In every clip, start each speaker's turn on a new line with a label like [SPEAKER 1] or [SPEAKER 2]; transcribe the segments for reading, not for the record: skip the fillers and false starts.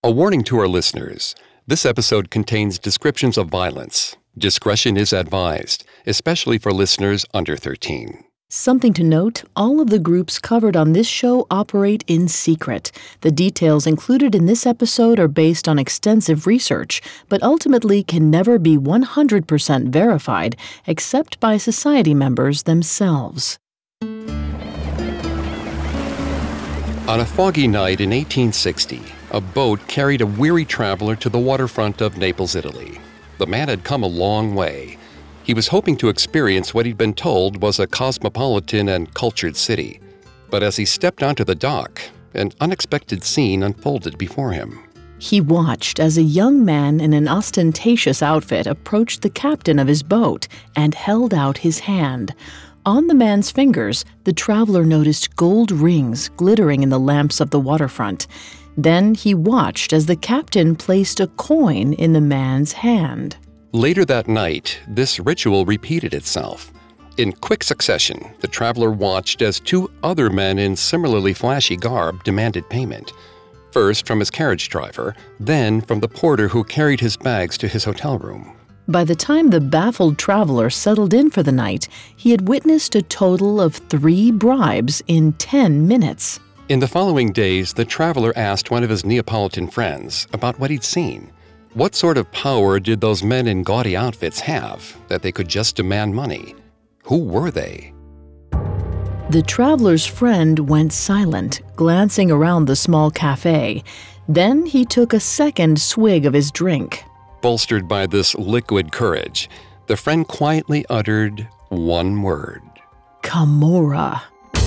[SPEAKER 1] A warning to our listeners. This episode contains descriptions of violence. Discretion is advised, especially for listeners under 13.
[SPEAKER 2] Something to note, all of the groups covered on this show operate in secret. The details included in this episode are based on extensive research, but ultimately can never be 100% verified, except by society members themselves.
[SPEAKER 1] On a foggy night in 1860, a boat carried a weary traveler to the waterfront of Naples, Italy. The man had come a long way. He was hoping to experience what he'd been told was a cosmopolitan and cultured city. But as he stepped onto the dock, an unexpected scene unfolded before him.
[SPEAKER 2] He watched as a young man in an ostentatious outfit approached the captain of his boat and held out his hand. On the man's fingers, the traveler noticed gold rings glittering in the lamps of the waterfront. Then he watched as the captain placed a coin in the man's hand.
[SPEAKER 1] Later that night, this ritual repeated itself. In quick succession, the traveler watched as two other men in similarly flashy garb demanded payment. First from his carriage driver, then from the porter who carried his bags to his hotel room.
[SPEAKER 2] By the time the baffled traveler settled in for the night, he had witnessed a total of 3 bribes in 10 minutes.
[SPEAKER 1] In the following days, the traveler asked one of his Neapolitan friends about what he'd seen. What sort of power did those men in gaudy outfits have that they could just demand money? Who were they?
[SPEAKER 2] The traveler's friend went silent, glancing around the small cafe. Then he took a second swig of his drink.
[SPEAKER 1] Bolstered by this liquid courage, the friend quietly uttered one word.
[SPEAKER 2] Camorra.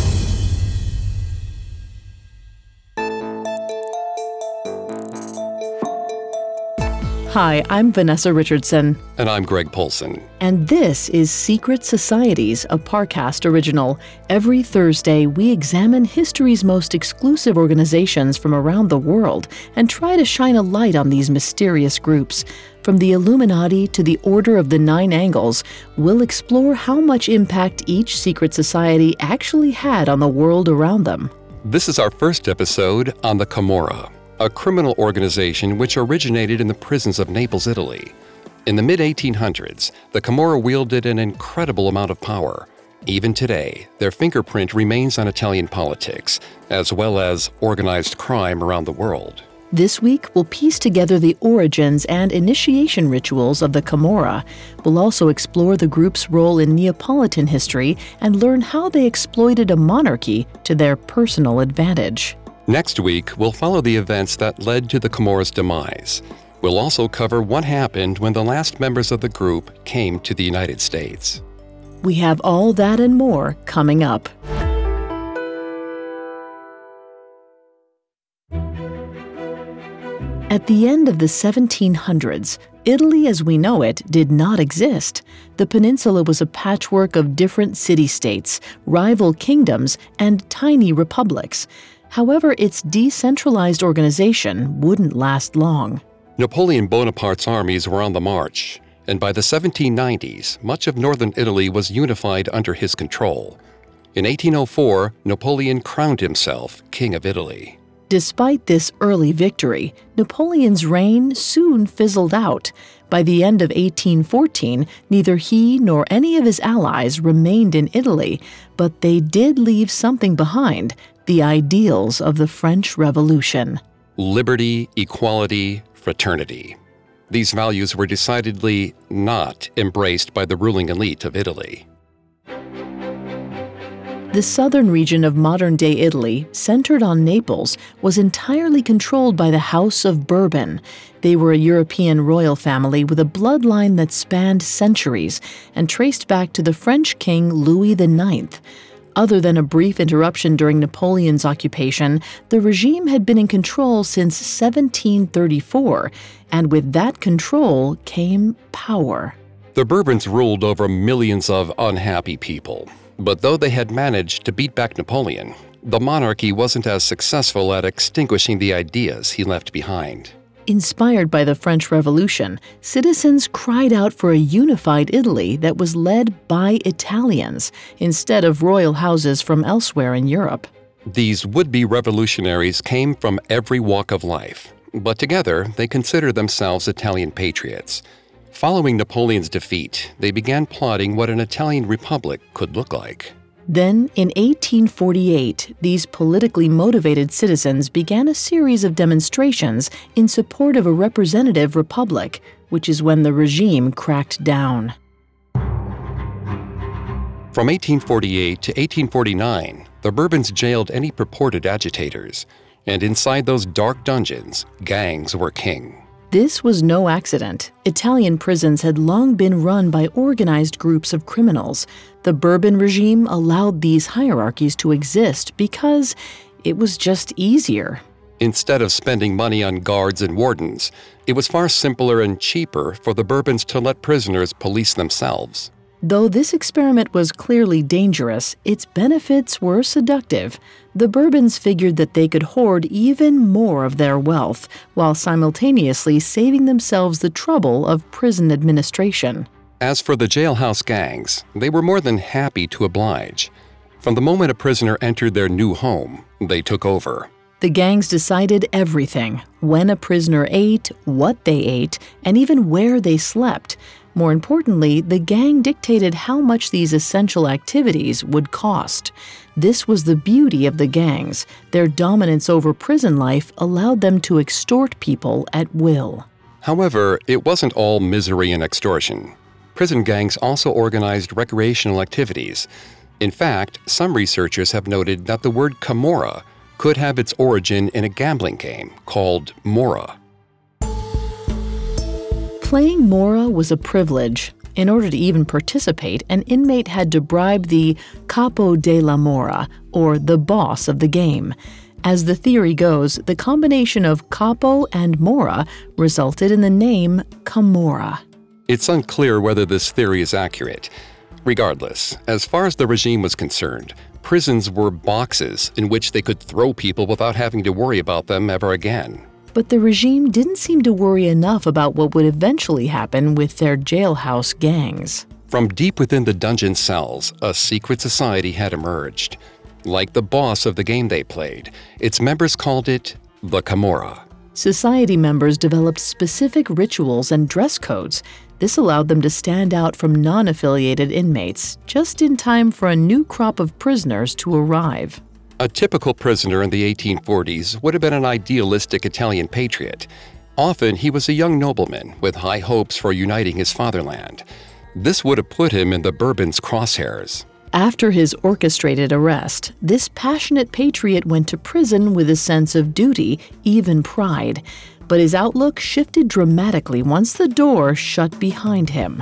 [SPEAKER 2] Hi, I'm Vanessa Richardson.
[SPEAKER 1] And I'm Greg Polson.
[SPEAKER 2] And this is Secret Societies, a Parcast original. Every Thursday, we examine history's most exclusive organizations from around the world and try to shine a light on these mysterious groups. From the Illuminati to the Order of the Nine Angles, we'll explore how much impact each secret society actually had on the world around them.
[SPEAKER 1] This is our first episode on the Camorra, a criminal organization which originated in the prisons of Naples, Italy. In the mid-1800s, the Camorra wielded an incredible amount of power. Even today, their fingerprint remains on Italian politics, as well as organized crime around the world.
[SPEAKER 2] This week, we'll piece together the origins and initiation rituals of the Camorra. We'll also explore the group's role in Neapolitan history and learn how they exploited a monarchy to their personal advantage.
[SPEAKER 1] Next week, we'll follow the events that led to the Camorra's demise. We'll also cover what happened when the last members of the group came to the United States.
[SPEAKER 2] We have all that and more coming up. At the end of the 1700s, Italy as we know it did not exist. The peninsula was a patchwork of different city-states, rival kingdoms, and tiny republics. However, its decentralized organization wouldn't last long.
[SPEAKER 1] Napoleon Bonaparte's armies were on the march, and by the 1790s, much of northern Italy was unified under his control. In 1804, Napoleon crowned himself King of Italy.
[SPEAKER 2] Despite this early victory, Napoleon's reign soon fizzled out. By the end of 1814, neither he nor any of his allies remained in Italy, but they did leave something behind: the ideals of the French Revolution.
[SPEAKER 1] Liberty, equality, fraternity. These values were decidedly not embraced by the ruling elite of Italy.
[SPEAKER 2] The southern region of modern-day Italy, centered on Naples, was entirely controlled by the House of Bourbon. They were a European royal family with a bloodline that spanned centuries and traced back to the French king Louis IX. Other than a brief interruption during Napoleon's occupation, the regime had been in control since 1734, and with that control came power.
[SPEAKER 1] The Bourbons ruled over millions of unhappy people. But though they had managed to beat back Napoleon, the monarchy wasn't as successful at extinguishing the ideas he left behind.
[SPEAKER 2] Inspired by the French Revolution, citizens cried out for a unified Italy that was led by Italians instead of royal houses from elsewhere in Europe.
[SPEAKER 1] These would-be revolutionaries came from every walk of life. but together they considered themselves Italian patriots. Following Napoleon's defeat, they began plotting what an Italian republic could look like.
[SPEAKER 2] Then, in 1848, these politically motivated citizens began a series of demonstrations in support of a representative republic, which is when the regime cracked down.
[SPEAKER 1] From 1848 to 1849, the Bourbons jailed any purported agitators, and inside those dark dungeons, gangs were king.
[SPEAKER 2] This was no accident. Italian prisons had long been run by organized groups of criminals. The Bourbon regime allowed these hierarchies to exist because it was just easier.
[SPEAKER 1] Instead of spending money on guards and wardens, it was far simpler and cheaper for the Bourbons to let prisoners police themselves.
[SPEAKER 2] Though this experiment was clearly dangerous, its benefits were seductive. The Bourbons figured that they could hoard even more of their wealth, while simultaneously saving themselves the trouble of prison administration.
[SPEAKER 1] As for the jailhouse gangs, they were more than happy to oblige. From the moment a prisoner entered their new home, they took over.
[SPEAKER 2] The gangs decided everything: when a prisoner ate, what they ate, and even where they slept. More importantly, the gang dictated how much these essential activities would cost. This was the beauty of the gangs. Their dominance over prison life allowed them to extort people at will.
[SPEAKER 1] However, it wasn't all misery and extortion. Prison gangs also organized recreational activities. In fact, some researchers have noted that the word Camorra could have its origin in a gambling game called Mora.
[SPEAKER 2] Playing Mora was a privilege. In order to even participate, an inmate had to bribe the capo della Mora, or the boss of the game. As the theory goes, the combination of capo and Mora resulted in the name Camorra.
[SPEAKER 1] It's unclear whether this theory is accurate. Regardless, as far as the regime was concerned, prisons were boxes in which they could throw people without having to worry about them ever again.
[SPEAKER 2] But the regime didn't seem to worry enough about what would eventually happen with their jailhouse gangs.
[SPEAKER 1] From deep within the dungeon cells, a secret society had emerged. Like the boss of the game they played, its members called it the Camorra.
[SPEAKER 2] Society members developed specific rituals and dress codes. This allowed them to stand out from non-affiliated inmates, just in time for a new crop of prisoners to arrive.
[SPEAKER 1] A typical prisoner in the 1840s would have been an idealistic Italian patriot. Often he was a young nobleman with high hopes for uniting his fatherland. This would have put him in the Bourbons' crosshairs.
[SPEAKER 2] After his orchestrated arrest, this passionate patriot went to prison with a sense of duty, even pride. But his outlook shifted dramatically once the door shut behind him.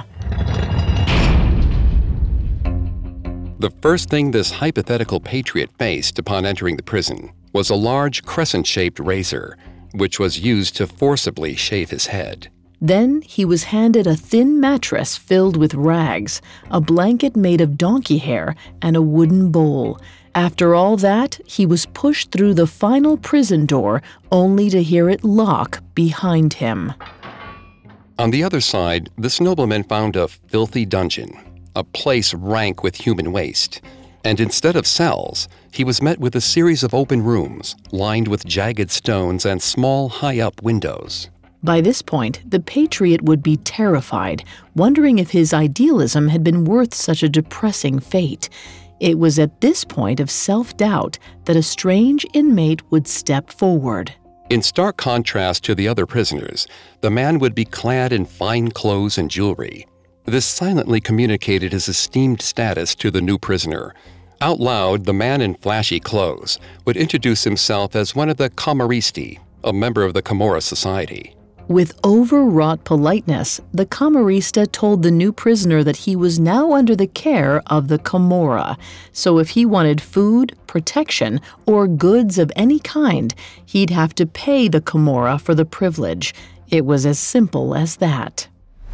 [SPEAKER 1] The first thing this hypothetical patriot faced upon entering the prison was a large crescent-shaped razor, which was used to forcibly shave his head.
[SPEAKER 2] Then he was handed a thin mattress filled with rags, a blanket made of donkey hair, and a wooden bowl. After all that, he was pushed through the final prison door, only to hear it lock behind him.
[SPEAKER 1] On the other side, this nobleman found a filthy dungeon, a place rank with human waste. And instead of cells, he was met with a series of open rooms, lined with jagged stones and small, high-up windows.
[SPEAKER 2] By this point, the patriot would be terrified, wondering if his idealism had been worth such a depressing fate. It was at this point of self-doubt that a strange inmate would step forward.
[SPEAKER 1] In stark contrast to the other prisoners, the man would be clad in fine clothes and jewelry. This silently communicated his esteemed status to the new prisoner. Out loud, the man in flashy clothes would introduce himself as one of the Camorristi, a member of the Camorra Society.
[SPEAKER 2] With overwrought politeness, the Camorrista told the new prisoner that he was now under the care of the Camorra, so if he wanted food, protection, or goods of any kind, he'd have to pay the Camorra for the privilege. It was as simple as that.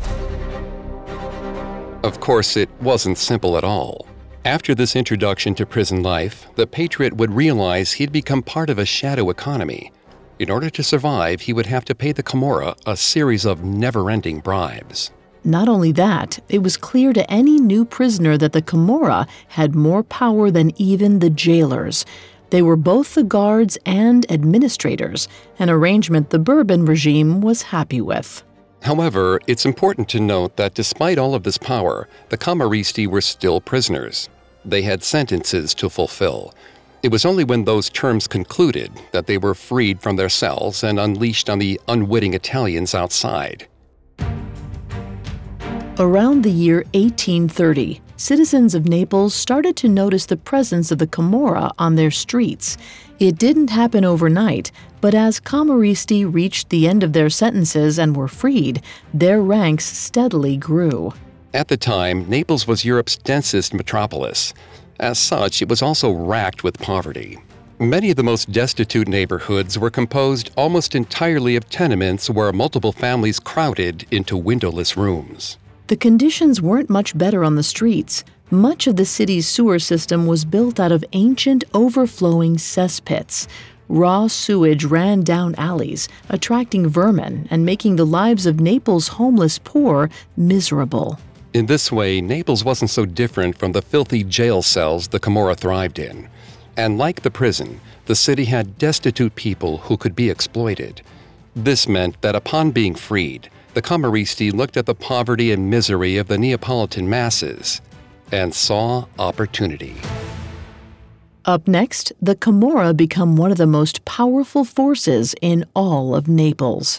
[SPEAKER 1] Of course, it wasn't simple at all. After this introduction to prison life, the patriot would realize he'd become part of a shadow economy. In order to survive, he would have to pay the Camorra a series of never-ending bribes.
[SPEAKER 2] Not only that, it was clear to any new prisoner that the Camorra had more power than even the jailers. They were both the guards and administrators, an arrangement the Bourbon regime was happy with.
[SPEAKER 1] However, it's important to note that despite all of this power, the Camorristi were still prisoners. They had sentences to fulfill. It was only when those terms concluded that they were freed from their cells and unleashed on the unwitting Italians outside.
[SPEAKER 2] Around the year 1830, citizens of Naples started to notice the presence of the Camorra on their streets. It didn't happen overnight, but as Camorristi reached the end of their sentences and were freed, their ranks steadily grew.
[SPEAKER 1] At the time, Naples was Europe's densest metropolis. As such, it was also racked with poverty. Many of the most destitute neighborhoods were composed almost entirely of tenements where multiple families crowded into windowless rooms.
[SPEAKER 2] The conditions weren't much better on the streets. Much of the city's sewer system was built out of ancient, overflowing cesspits. Raw sewage ran down alleys, attracting vermin and making the lives of Naples' homeless poor miserable.
[SPEAKER 1] In this way, Naples wasn't so different from the filthy jail cells the Camorra thrived in. And like the prison, the city had destitute people who could be exploited. This meant that upon being freed, the Camorristi looked at the poverty and misery of the Neapolitan masses and saw opportunity.
[SPEAKER 2] Up next, the Camorra become one of the most powerful forces in all of Naples.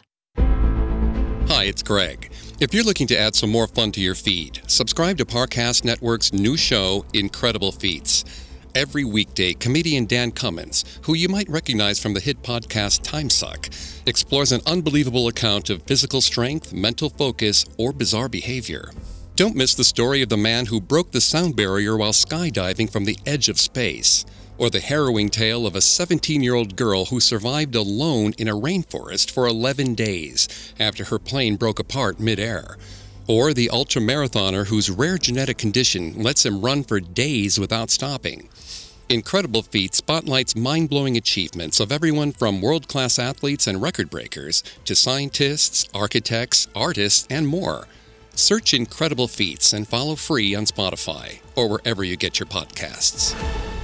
[SPEAKER 1] Hi, it's Greg. If you're looking to add some more fun to your feed, subscribe to Parcast Network's new show, Incredible Feats. Every weekday, comedian Dan Cummins, who you might recognize from the hit podcast Time Suck, explores an unbelievable account of physical strength, mental focus, or bizarre behavior. Don't miss the story of the man who broke the sound barrier while skydiving from the edge of space, or the harrowing tale of a 17-year-old girl who survived alone in a rainforest for 11 days after her plane broke apart mid-air. Or the ultramarathoner whose rare genetic condition lets him run for days without stopping. Incredible Feats spotlights mind-blowing achievements of everyone from world-class athletes and record breakers to scientists, architects, artists, and more. Search Incredible Feats and follow free on Spotify or wherever you get your podcasts.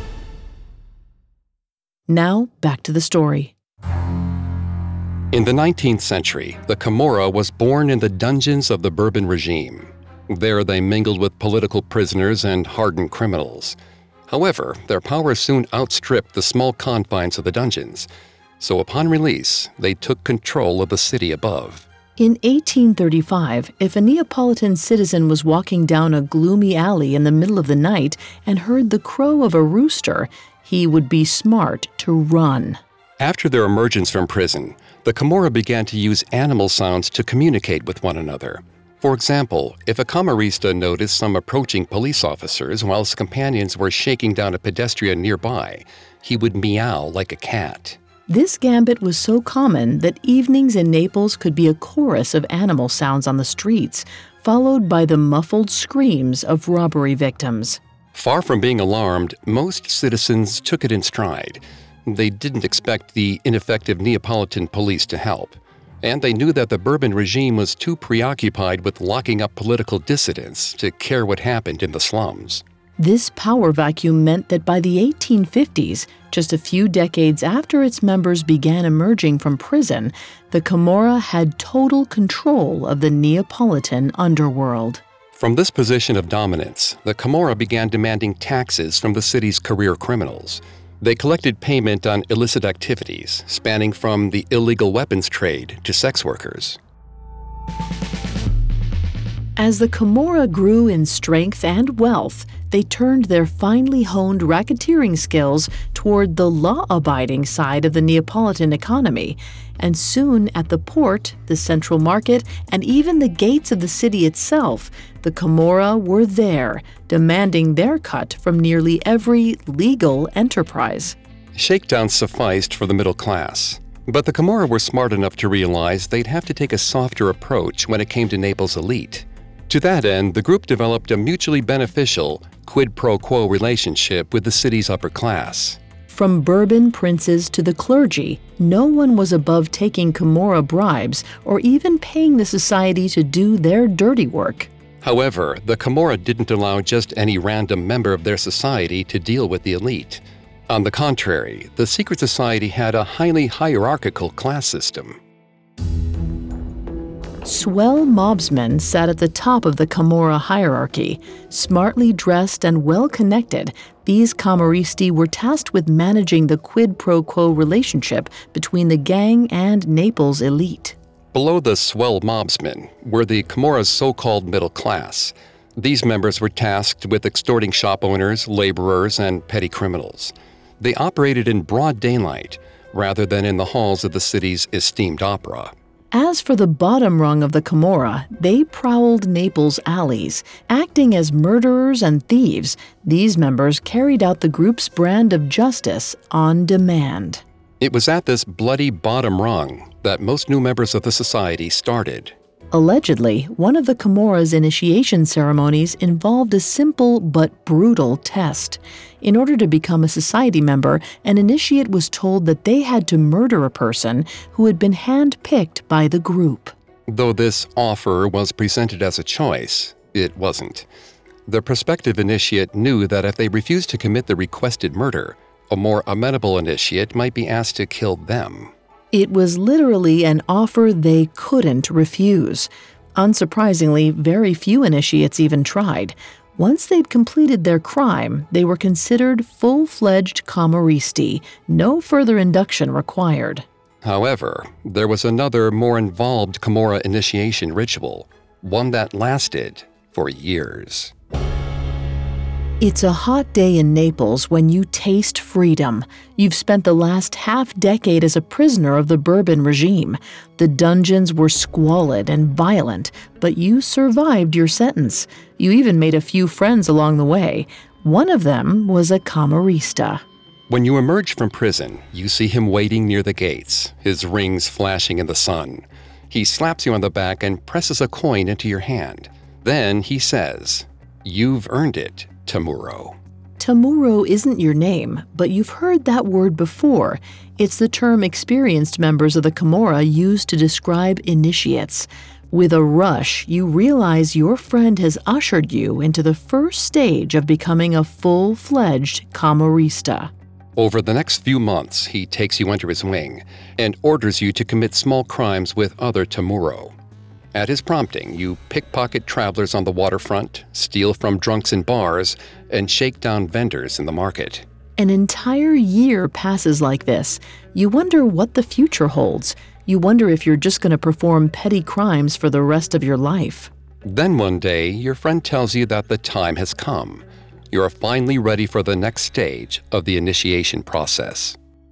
[SPEAKER 2] Now, back to the story.
[SPEAKER 1] In the 19th century, the Camorra was born in the dungeons of the Bourbon regime. There they mingled with political prisoners and hardened criminals. However, their power soon outstripped the small confines of the dungeons, so upon release, they took control of the city above.
[SPEAKER 2] In 1835, if a Neapolitan citizen was walking down a gloomy alley in the middle of the night and heard the crow of a rooster, he would be smart to run.
[SPEAKER 1] After their emergence from prison, the Camorra began to use animal sounds to communicate with one another. For example, if a Camorrista noticed some approaching police officers while his companions were shaking down a pedestrian nearby, he would meow like a cat.
[SPEAKER 2] This gambit was so common that evenings in Naples could be a chorus of animal sounds on the streets, followed by the muffled screams of robbery victims.
[SPEAKER 1] Far from being alarmed, most citizens took it in stride. They didn't expect the ineffective Neapolitan police to help, and they knew that the Bourbon regime was too preoccupied with locking up political dissidents to care what happened in the slums.
[SPEAKER 2] This power vacuum meant that by the 1850s, just a few decades after its members began emerging from prison, the Camorra had total control of the Neapolitan underworld.
[SPEAKER 1] From this position of dominance, the Camorra began demanding taxes from the city's career criminals. They collected payment on illicit activities, spanning from the illegal weapons trade to sex workers.
[SPEAKER 2] As the Camorra grew in strength and wealth, they turned their finely honed racketeering skills toward the law-abiding side of the Neapolitan economy, and soon at the port, the central market, and even the gates of the city itself, the Camorra were there, demanding their cut from nearly every legal enterprise.
[SPEAKER 1] Shakedowns sufficed for the middle class, but the Camorra were smart enough to realize they'd have to take a softer approach when it came to Naples' elite. To that end, the group developed a mutually beneficial quid pro quo relationship with the city's upper class.
[SPEAKER 2] From Bourbon princes to the clergy, no one was above taking Camorra bribes or even paying the society to do their dirty work.
[SPEAKER 1] However, the Camorra didn't allow just any random member of their society to deal with the elite. On the contrary, the secret society had a highly hierarchical class system.
[SPEAKER 2] Swell mobsmen sat at the top of the Camorra hierarchy. Smartly dressed and well-connected, these Camorristi were tasked with managing the quid pro quo relationship between the gang and Naples' elite.
[SPEAKER 1] Below the swell mobsmen were the Camorra's so-called middle class. These members were tasked with extorting shop owners, laborers, and petty criminals. They operated in broad daylight rather than in the halls of the city's esteemed opera.
[SPEAKER 2] As for the bottom rung of the Camorra, they prowled Naples' alleys. Acting as murderers and thieves, these members carried out the group's brand of justice on demand.
[SPEAKER 1] It was at this bloody bottom rung that most new members of the society started.
[SPEAKER 2] Allegedly, one of the Camorra's initiation ceremonies involved a simple but brutal test. In order to become a society member, an initiate was told that they had to murder a person who had been handpicked by the group.
[SPEAKER 1] Though this offer was presented as a choice, it wasn't. The prospective initiate knew that if they refused to commit the requested murder, a more amenable initiate might be asked to kill them.
[SPEAKER 2] It was literally an offer they couldn't refuse. Unsurprisingly, very few initiates even tried. Once they'd completed their crime, they were considered full-fledged Camorristi, no further induction required.
[SPEAKER 1] However, there was another, more involved Camorra initiation ritual, one that lasted for years.
[SPEAKER 2] It's a hot day in Naples when you taste freedom. You've spent the last half-decade as a prisoner of the Bourbon regime. The dungeons were squalid and violent, but you survived your sentence. You even made a few friends along the way. One of them was a Camorrista.
[SPEAKER 1] When you emerge from prison, you see him waiting near the gates, his rings flashing in the sun. He slaps you on the back and presses a coin into your hand. Then he says, "You've earned it, Tamuro."
[SPEAKER 2] Tamuro isn't your name, but you've heard that word before. It's the term experienced members of the Camorra use to describe initiates. With a rush, you realize your friend has ushered you into the first stage of becoming a full-fledged Camorrista.
[SPEAKER 1] Over the next few months, he takes you under his wing and orders you to commit small crimes with other Tamuro. At his prompting, you pickpocket travelers on the waterfront, steal from drunks in bars, and shake down vendors in the market.
[SPEAKER 2] An entire year passes like this. You wonder what the future holds. You wonder if you're just going to perform petty crimes for the rest of your life.
[SPEAKER 1] Then one day, your friend tells you that the time has come. You're finally ready for the next stage of the initiation process.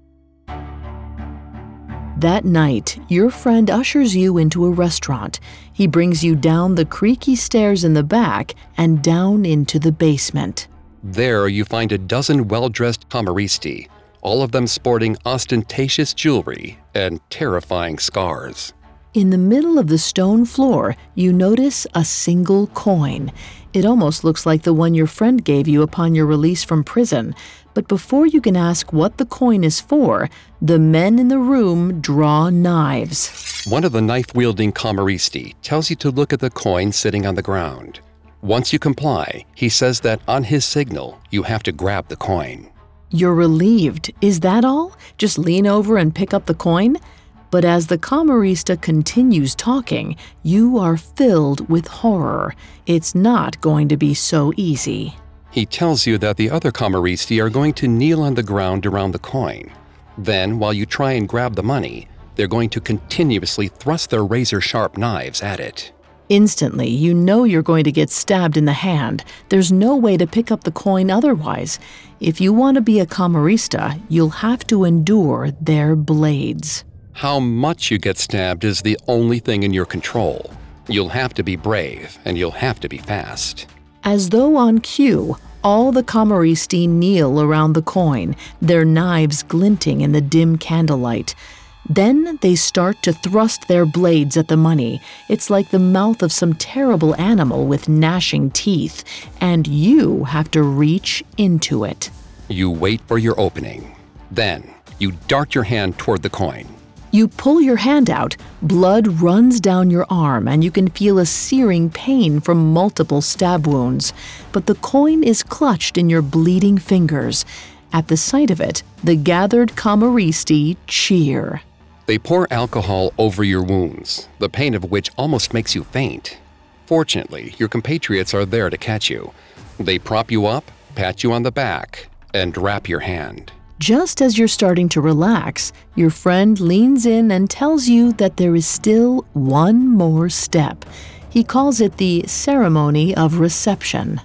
[SPEAKER 2] That night, your friend ushers you into a restaurant. He brings you down the creaky stairs in the back and down into the basement.
[SPEAKER 1] There you find a dozen well-dressed Camorristi, all of them sporting ostentatious jewelry and terrifying scars.
[SPEAKER 2] In the middle of the stone floor, you notice a single coin. It almost looks like the one your friend gave you upon your release from prison. But before you can ask what the coin is for, the men in the room draw knives.
[SPEAKER 1] One of the knife-wielding Camorristi tells you to look at the coin sitting on the ground. Once you comply, he says that on his signal, you have to grab the coin.
[SPEAKER 2] You're relieved. Is that all? Just lean over and pick up the coin? But as the Camorrista continues talking, you are filled with horror. It's not going to be so easy.
[SPEAKER 1] He tells you that the other Camorristi are going to kneel on the ground around the coin. Then, while you try and grab the money, they're going to continuously thrust their razor-sharp knives at it.
[SPEAKER 2] Instantly, you know you're going to get stabbed in the hand. There's no way to pick up the coin otherwise. If you want to be a Camorrista, you'll have to endure their blades.
[SPEAKER 1] How much you get stabbed is the only thing in your control. You'll have to be brave, and you'll have to be fast.
[SPEAKER 2] As though on cue, all the Camorristi kneel around the coin, their knives glinting in the dim candlelight. Then they start to thrust their blades at the money. It's like the mouth of some terrible animal with gnashing teeth, and you have to reach into it.
[SPEAKER 1] You wait for your opening. Then, you dart your hand toward the coin.
[SPEAKER 2] You pull your hand out, blood runs down your arm, and you can feel a searing pain from multiple stab wounds. But the coin is clutched in your bleeding fingers. At the sight of it, the gathered Camorristi cheer.
[SPEAKER 1] They pour alcohol over your wounds, the pain of which almost makes you faint. Fortunately, your compatriots are there to catch you. They prop you up, pat you on the back, and wrap your hand.
[SPEAKER 2] Just as you're starting to relax, your friend leans in and tells you that there is still one more step. He calls it the ceremony of reception.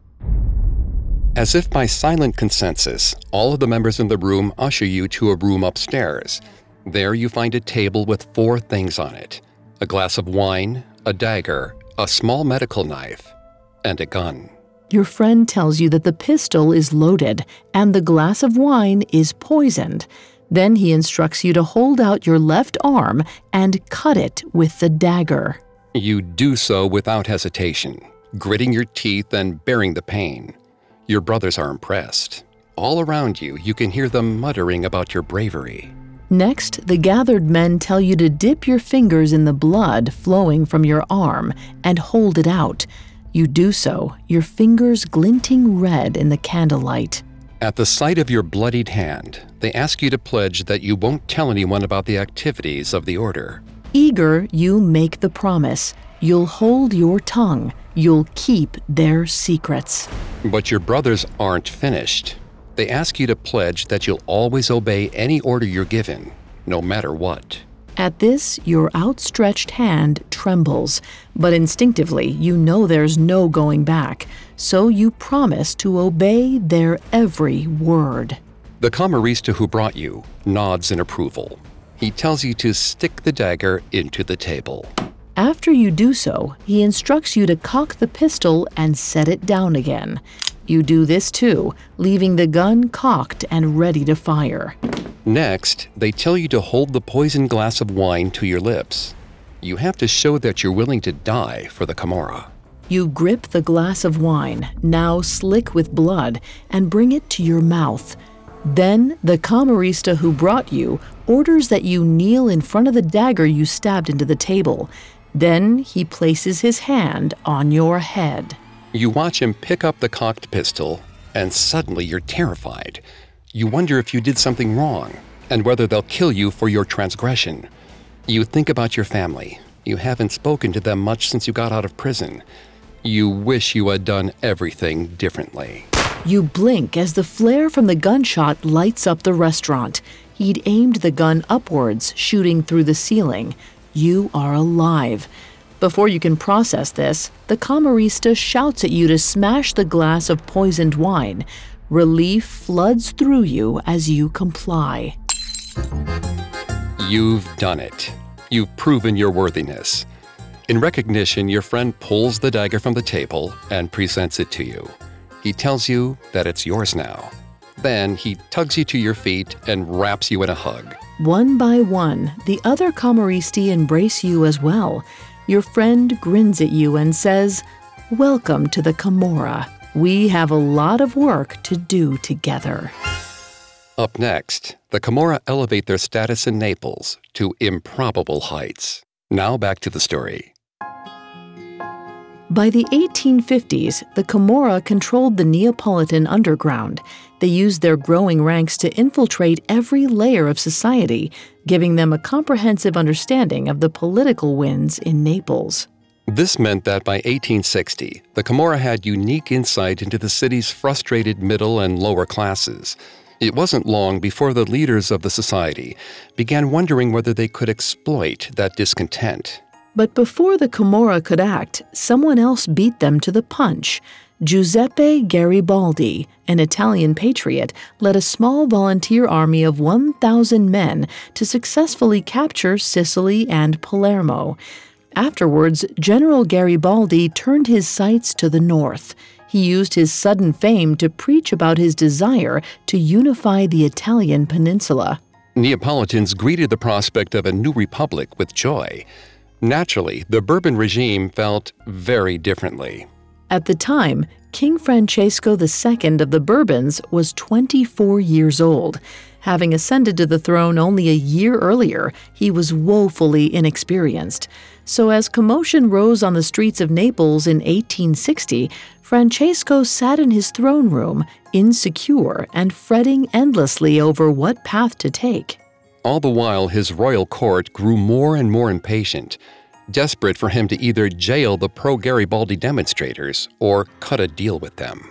[SPEAKER 1] As if by silent consensus, all of the members in the room usher you to a room upstairs. There you find a table with 4 things on it: a glass of wine, a dagger, a small medical knife, and a gun.
[SPEAKER 2] Your friend tells you that the pistol is loaded and the glass of wine is poisoned. Then he instructs you to hold out your left arm and cut it with the dagger.
[SPEAKER 1] You do so without hesitation, gritting your teeth and bearing the pain. Your brothers are impressed. All around you, you can hear them muttering about your bravery.
[SPEAKER 2] Next, the gathered men tell you to dip your fingers in the blood flowing from your arm and hold it out. You do so, your fingers glinting red in the candlelight.
[SPEAKER 1] At the sight of your bloodied hand, they ask you to pledge that you won't tell anyone about the activities of the order.
[SPEAKER 2] Eager, you make the promise. You'll hold your tongue. You'll keep their secrets.
[SPEAKER 1] But your brothers aren't finished. They ask you to pledge that you'll always obey any order you're given, no matter what.
[SPEAKER 2] At this, your outstretched hand trembles, but instinctively you know there's no going back, so you promise to obey their every word.
[SPEAKER 1] The Camorrista who brought you nods in approval. He tells you to stick the dagger into the table.
[SPEAKER 2] After you do so, he instructs you to cock the pistol and set it down again. You do this too, leaving the gun cocked and ready to fire.
[SPEAKER 1] Next, they tell you to hold the poisoned glass of wine to your lips. You have to show that you're willing to die for the Camorra.
[SPEAKER 2] You grip the glass of wine, now slick with blood, and bring it to your mouth. Then the Camorrista who brought you orders that you kneel in front of the dagger you stabbed into the table. Then he places his hand on your head.
[SPEAKER 1] You watch him pick up the cocked pistol, and suddenly you're terrified. You wonder if you did something wrong, and whether they'll kill you for your transgression. You think about your family. You haven't spoken to them much since you got out of prison. You wish you had done everything differently.
[SPEAKER 2] You blink as the flare from the gunshot lights up the restaurant. He'd aimed the gun upwards, shooting through the ceiling. You are alive. Before you can process this, the Camorrista shouts at you to smash the glass of poisoned wine. Relief floods through you as you comply.
[SPEAKER 1] You've done it. You've proven your worthiness. In recognition, your friend pulls the dagger from the table and presents it to you. He tells you that it's yours now. Then he tugs you to your feet and wraps you in a hug.
[SPEAKER 2] One by one, the other Camorristi embrace you as well. Your friend grins at you and says, "Welcome to the Camorra. We have a lot of work to do together."
[SPEAKER 1] Up next, the Camorra elevate their status in Naples to improbable heights. Now back to the story.
[SPEAKER 2] By the 1850s, the Camorra controlled the Neapolitan underground. They used their growing ranks to infiltrate every layer of society, giving them a comprehensive understanding of the political winds in Naples.
[SPEAKER 1] This meant that by 1860, the Camorra had unique insight into the city's frustrated middle and lower classes. It wasn't long before the leaders of the society began wondering whether they could exploit that discontent.
[SPEAKER 2] But before the Camorra could act, someone else beat them to the punch. Giuseppe Garibaldi, an Italian patriot, led a small volunteer army of 1,000 men to successfully capture Sicily and Palermo. Afterwards, General Garibaldi turned his sights to the north. He used his sudden fame to preach about his desire to unify the Italian peninsula.
[SPEAKER 1] Neapolitans greeted the prospect of a new republic with joy. Naturally, the Bourbon regime felt very differently.
[SPEAKER 2] At the time, King Francesco II of the Bourbons was 24 years old. Having ascended to the throne only a year earlier, he was woefully inexperienced. So as commotion rose on the streets of Naples in 1860, Francesco sat in his throne room, insecure and fretting endlessly over what path to take.
[SPEAKER 1] All the while, his royal court grew more and more impatient, desperate for him to either jail the pro-Garibaldi demonstrators or cut a deal with them.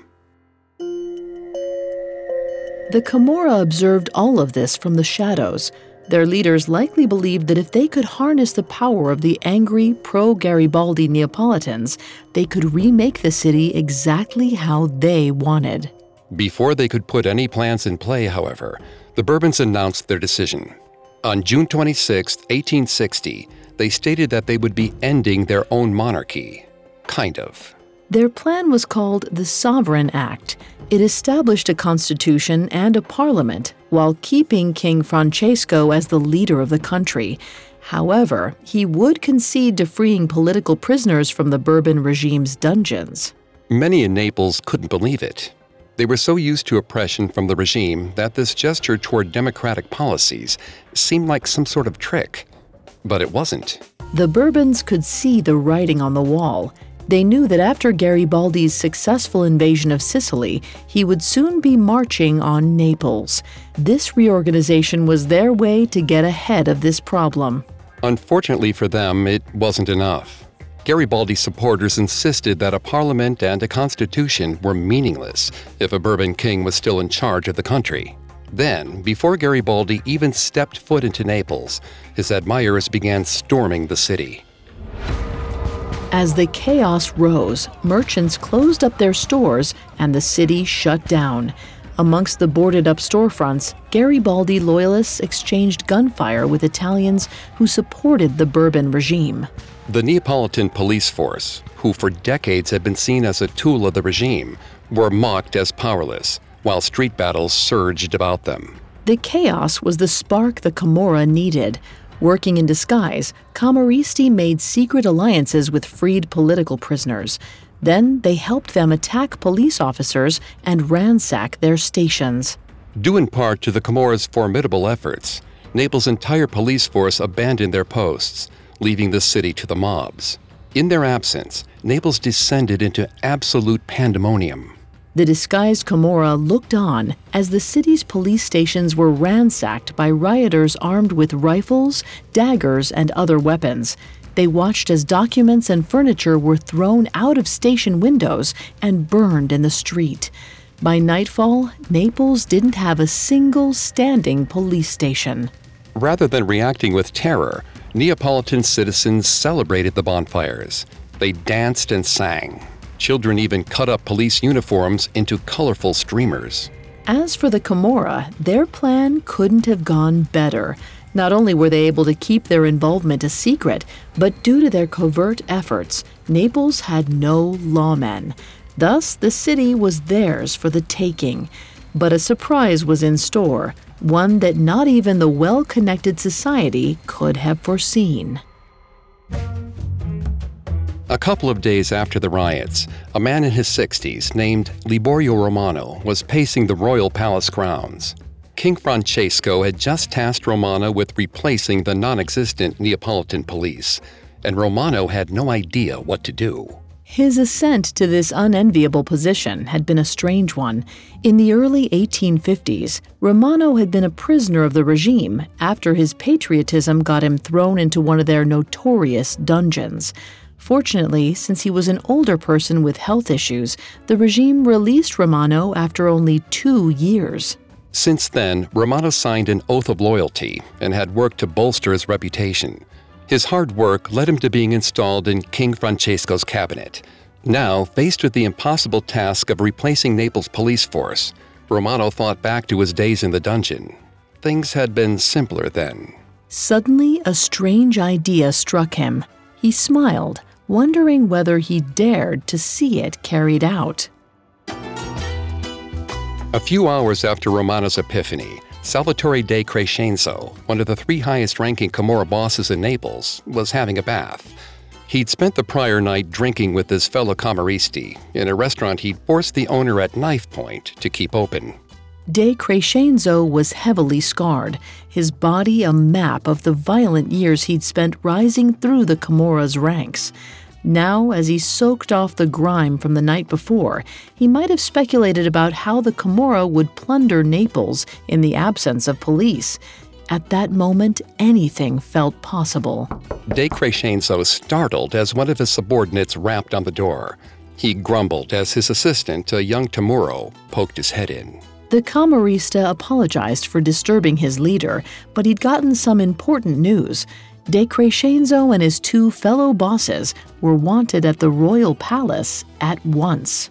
[SPEAKER 2] The Camorra observed all of this from the shadows. Their leaders likely believed that if they could harness the power of the angry pro-Garibaldi Neapolitans, they could remake the city exactly how they wanted.
[SPEAKER 1] Before they could put any plans in play, however, the Bourbons announced their decision. On June 26, 1860, they stated that they would be ending their own monarchy. Kind of.
[SPEAKER 2] Their plan was called the Sovereign Act. It established a constitution and a parliament while keeping King Francesco as the leader of the country. However, he would concede to freeing political prisoners from the Bourbon regime's dungeons.
[SPEAKER 1] Many in Naples couldn't believe it. They were so used to oppression from the regime that this gesture toward democratic policies seemed like some sort of trick. But it wasn't.
[SPEAKER 2] The Bourbons could see the writing on the wall. They knew that after Garibaldi's successful invasion of Sicily, he would soon be marching on Naples. This reorganization was their way to get ahead of this problem.
[SPEAKER 1] Unfortunately for them, it wasn't enough. Garibaldi's supporters insisted that a parliament and a constitution were meaningless if a Bourbon king was still in charge of the country. Then, before Garibaldi even stepped foot into Naples, his admirers began storming the city.
[SPEAKER 2] As the chaos rose, merchants closed up their stores and the city shut down. Amongst the boarded-up storefronts, Garibaldi loyalists exchanged gunfire with Italians who supported the Bourbon regime.
[SPEAKER 1] The Neapolitan police force, who for decades had been seen as a tool of the regime, were mocked as powerless, while street battles surged about them.
[SPEAKER 2] The chaos was the spark the Camorra needed. Working in disguise, Camorristi made secret alliances with freed political prisoners. Then they helped them attack police officers and ransack their stations.
[SPEAKER 1] Due in part to the Camorra's formidable efforts, Naples' entire police force abandoned their posts, leaving the city to the mobs. In their absence, Naples descended into absolute pandemonium.
[SPEAKER 2] The disguised Camorra looked on as the city's police stations were ransacked by rioters armed with rifles, daggers, and other weapons. They watched as documents and furniture were thrown out of station windows and burned in the street. By nightfall, Naples didn't have a single standing police station.
[SPEAKER 1] Rather than reacting with terror, Neapolitan citizens celebrated the bonfires. They danced and sang. Children even cut up police uniforms into colorful streamers.
[SPEAKER 2] As for the Camorra, their plan couldn't have gone better. Not only were they able to keep their involvement a secret, but due to their covert efforts, Naples had no lawmen. Thus, the city was theirs for the taking. But a surprise was in store, one that not even the well-connected society could have foreseen.
[SPEAKER 1] A couple of days after the riots, a man in his 60s named Liborio Romano was pacing the royal palace grounds. King Francesco had just tasked Romano with replacing the non-existent Neapolitan police, and Romano had no idea what to do.
[SPEAKER 2] His ascent to this unenviable position had been a strange one. In the early 1850s, Romano had been a prisoner of the regime after his patriotism got him thrown into one of their notorious dungeons. Fortunately, since he was an older person with health issues, the regime released Romano after only 2 years.
[SPEAKER 1] Since then, Romano signed an oath of loyalty and had worked to bolster his reputation. His hard work led him to being installed in King Francesco's cabinet. Now, faced with the impossible task of replacing Naples' police force, Romano thought back to his days in the dungeon. Things had been simpler then.
[SPEAKER 2] Suddenly, a strange idea struck him. He smiled, wondering whether he dared to see it carried out.
[SPEAKER 1] A few hours after Romano's epiphany, Salvatore de Crescenzo, one of the 3 highest-ranking Camorra bosses in Naples, was having a bath. He'd spent the prior night drinking with his fellow Camorristi in a restaurant he'd forced the owner at knife point to keep open.
[SPEAKER 2] De Crescenzo was heavily scarred, his body a map of the violent years he'd spent rising through the Camorra's ranks. Now, as he soaked off the grime from the night before, he might have speculated about how the Camorra would plunder Naples in the absence of police. At that moment, anything felt possible.
[SPEAKER 1] De Crescenzo startled as one of his subordinates rapped on the door. He grumbled as his assistant, a young Tamuro, poked his head in.
[SPEAKER 2] The Camorrista apologized for disturbing his leader, but he'd gotten some important news. De Crescenzo and his two fellow bosses were wanted at the royal palace at once.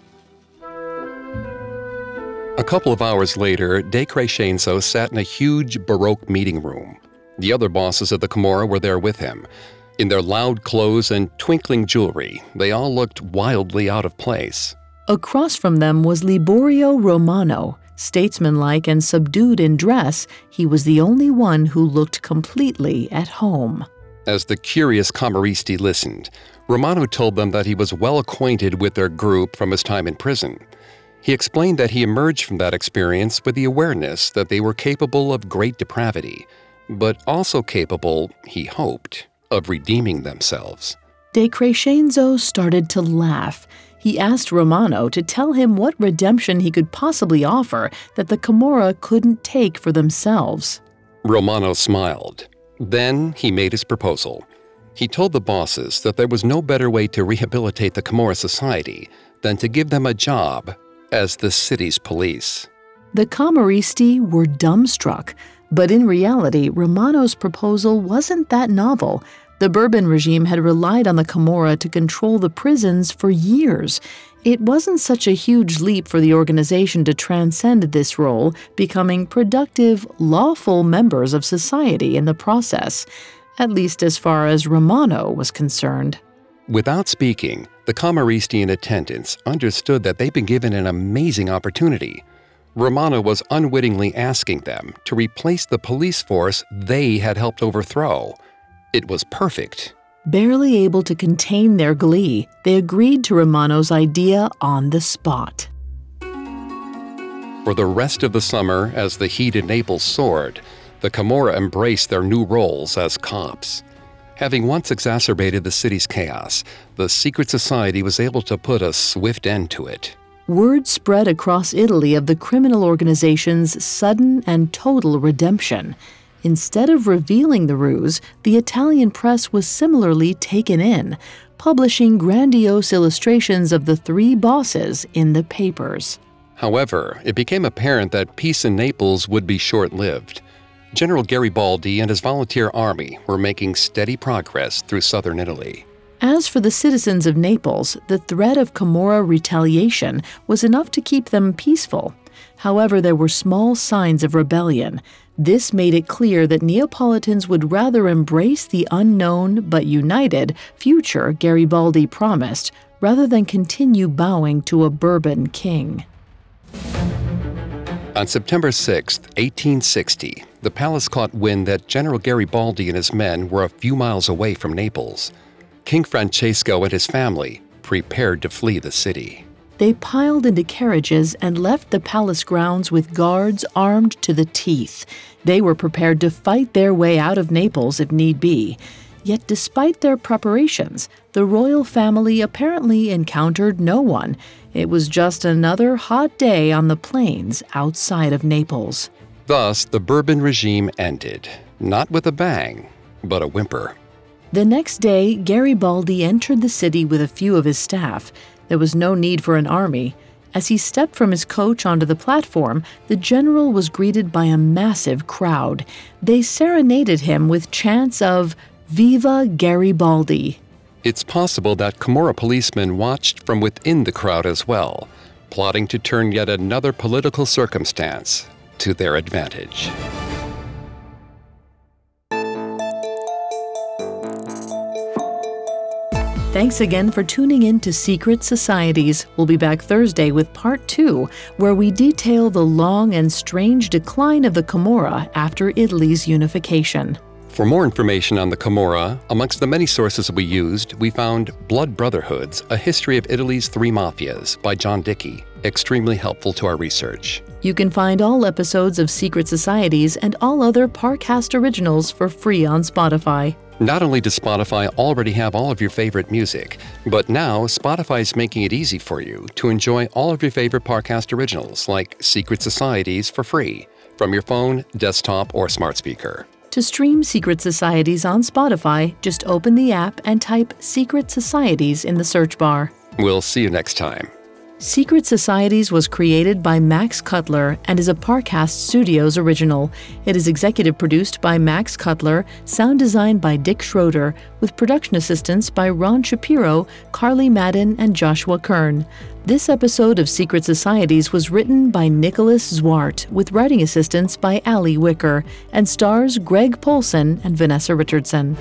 [SPEAKER 1] A couple of hours later, De Crescenzo sat in a huge Baroque meeting room. The other bosses of the Camorra were there with him. In their loud clothes and twinkling jewelry, they all looked wildly out of place.
[SPEAKER 2] Across from them was Liborio Romano. Statesmanlike and subdued in dress, he was the only one who looked completely at home.
[SPEAKER 1] As the curious Camorristi listened, Romano told them that he was well acquainted with their group from his time in prison. He explained that he emerged from that experience with the awareness that they were capable of great depravity, but also capable, he hoped, of redeeming themselves.
[SPEAKER 2] De Crescenzo started to laugh. He asked Romano to tell him what redemption he could possibly offer that the Camorra couldn't take for themselves.
[SPEAKER 1] Romano smiled. Then he made his proposal. He told the bosses that there was no better way to rehabilitate the Camorra society than to give them a job as the city's police.
[SPEAKER 2] The Camorristi were dumbstruck, but in reality, Romano's proposal wasn't that novel. The Bourbon regime had relied on the Camorra to control the prisons for years. It wasn't such a huge leap for the organization to transcend this role, becoming productive, lawful members of society in the process, at least as far as Romano was concerned.
[SPEAKER 1] Without speaking, the Camorristi in attendance understood that they'd been given an amazing opportunity. Romano was unwittingly asking them to replace the police force they had helped overthrow. It was perfect.
[SPEAKER 2] Barely able to contain their glee, they agreed to Romano's idea on the spot.
[SPEAKER 1] For the rest of the summer, as the heat in Naples soared, the Camorra embraced their new roles as cops. Having once exacerbated the city's chaos, the secret society was able to put a swift end to it.
[SPEAKER 2] Word spread across Italy of the criminal organization's sudden and total redemption. Instead of revealing the ruse, the Italian press was similarly taken in, publishing grandiose illustrations of the three bosses in the papers.
[SPEAKER 1] However, it became apparent that peace in Naples would be short-lived. General Garibaldi and his volunteer army were making steady progress through southern Italy.
[SPEAKER 2] As for the citizens of Naples, the threat of Camorra retaliation was enough to keep them peaceful. However, there were small signs of rebellion. This made it clear that Neapolitans would rather embrace the unknown but united future Garibaldi promised, rather than continue bowing to a Bourbon king.
[SPEAKER 1] On September 6, 1860, the palace caught wind that General Garibaldi and his men were a few miles away from Naples. King Francesco and his family prepared to flee the city.
[SPEAKER 2] They piled into carriages and left the palace grounds with guards armed to the teeth. They were prepared to fight their way out of Naples if need be. Yet despite their preparations, the royal family apparently encountered no one. It was just another hot day on the plains outside of Naples.
[SPEAKER 1] Thus, the Bourbon regime ended, not with a bang, but a whimper.
[SPEAKER 2] The next day, Garibaldi entered the city with a few of his staff. There was no need for an army. As he stepped from his coach onto the platform, the general was greeted by a massive crowd. They serenaded him with chants of "Viva Garibaldi!"
[SPEAKER 1] It's possible that Camorra policemen watched from within the crowd as well, plotting to turn yet another political circumstance to their advantage.
[SPEAKER 2] Thanks again for tuning in to Secret Societies. We'll be back Thursday with Part 2, where we detail the long and strange decline of the Camorra after Italy's unification.
[SPEAKER 1] For more information on the Camorra, amongst the many sources we used, we found Blood Brotherhoods, A History of Italy's Three Mafias by John Dickey, extremely helpful to our research.
[SPEAKER 2] You can find all episodes of Secret Societies and all other Parcast originals for free on Spotify.
[SPEAKER 1] Not only does Spotify already have all of your favorite music, but now Spotify is making it easy for you to enjoy all of your favorite Parcast originals like Secret Societies for free from your phone, desktop, or smart speaker.
[SPEAKER 2] To stream Secret Societies on Spotify, just open the app and type Secret Societies in the search bar.
[SPEAKER 1] We'll see you next time.
[SPEAKER 2] Secret Societies was created by Max Cutler and is a Parcast Studios original. It is executive produced by Max Cutler, sound designed by Dick Schroeder, with production assistance by Ron Shapiro, Carly Madden, and Joshua Kern. This episode of Secret Societies was written by Nicholas Zwart, with writing assistance by Allie Wicker, and stars Greg Polson and Vanessa Richardson.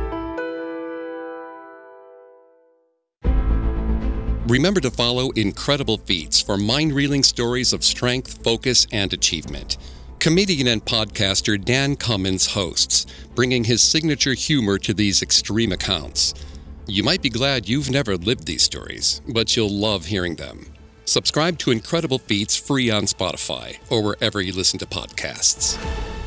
[SPEAKER 1] Remember to follow Incredible Feats for mind-reeling stories of strength, focus, and achievement. Comedian and podcaster Dan Cummins hosts, bringing his signature humor to these extreme accounts. You might be glad you've never lived these stories, but you'll love hearing them. Subscribe to Incredible Feats free on Spotify or wherever you listen to podcasts.